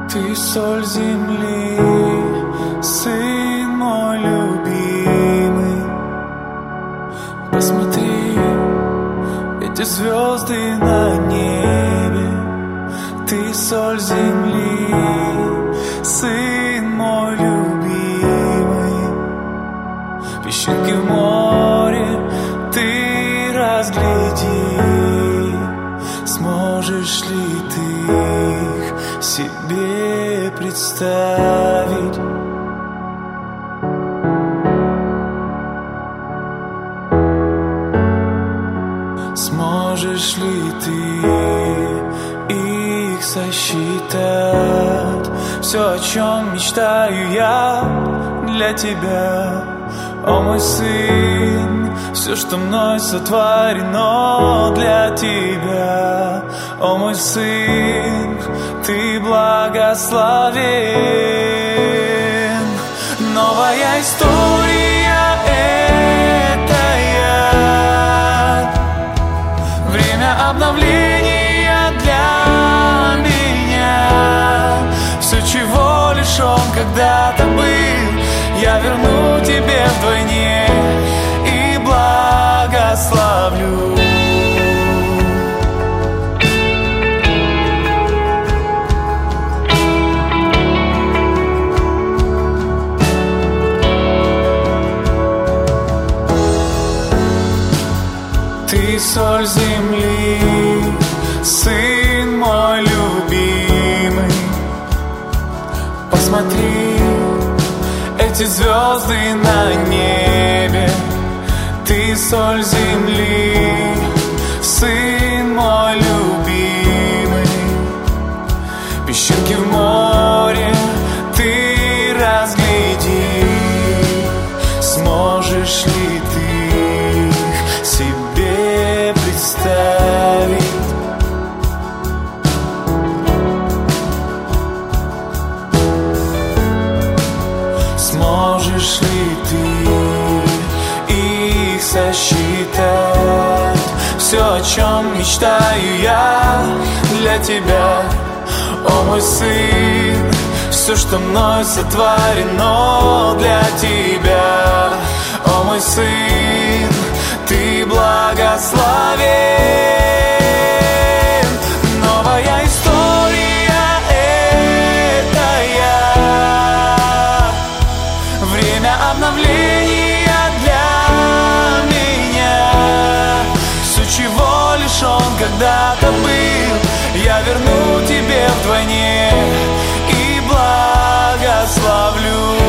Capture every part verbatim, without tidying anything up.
Ты соль земли, сын мой любимый. Посмотри, эти звезды на небе. Ты соль земли, сын мой любимый. Песчинки в море ты разгляди. Сможешь ли ты их себе представить? Сможешь ли ты их сосчитать? Все, о чем мечтаю я для тебя, о мой сын. Все, что мной сотворено для тебя, о мой сын, ты благословен. Новая история это я, время обновления для меня. Все, чего лишь он когда-то был, я верну тебе вдвойне и благословлю. Ты соль земли, сын мой любимый. Посмотри, эти звезды на небе. Ты соль земли, сын мой любимый. Песчинки в море ты разгляди. Сможешь ли ты их себе представить? Сможешь ли ты их сосчитать? Все, о чем мечтаю я для тебя, о мой сын. Все, что мной сотворено для тебя, о мой сын, ты благословен. Новая история это я, время обновления для меня. Все, чего лишь он когда-то был, я верну тебе вдвойне и благословлю.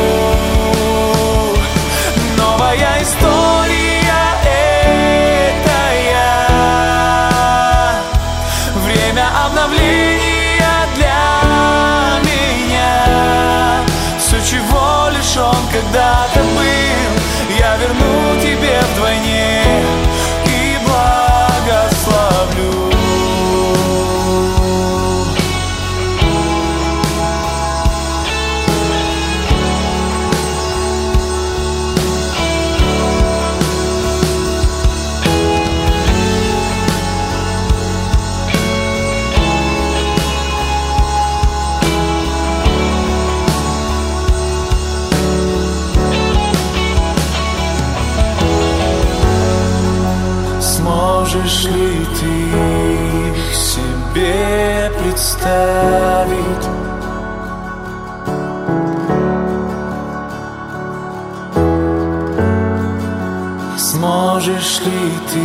Новая история это я, время обновления для меня. Все, чего лишь он когда-то был, я верну тебе вдвойне и благословлю. Сможешь ли ты их себе представить? Сможешь ли ты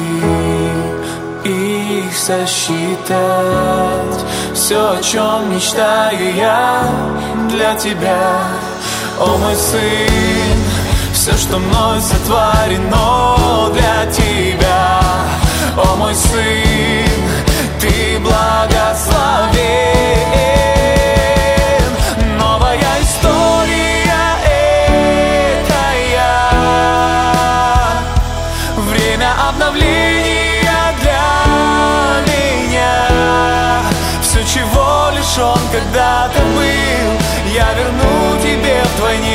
их сосчитать? Все, о чем мечтаю я для тебя, о мой сын. Все, что мной сотворено для тебя, о мой сын, ты благословен. Новая история это я, время обновления для меня. Все, чего лишь он когда-то был, я верну тебе вдвойне